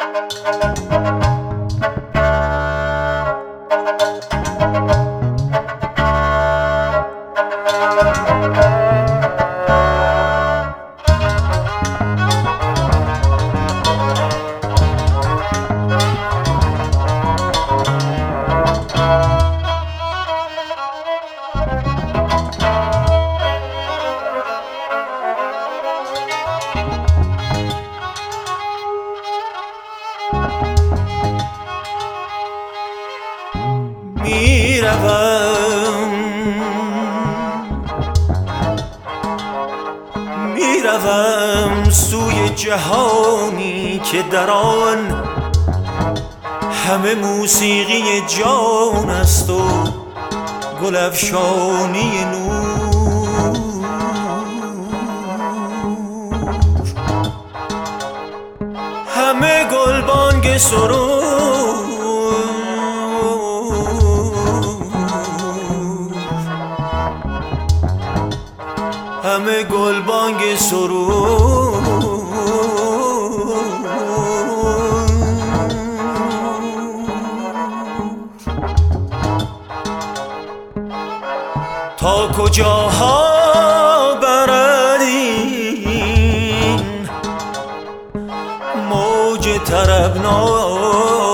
میروم سوی جهانی که در آن همه موسیقی جان است و گل افشانی نور. همه گلبانگ سرور، همه گلبانگ سرور. تا کجاها برد این موج طربناک،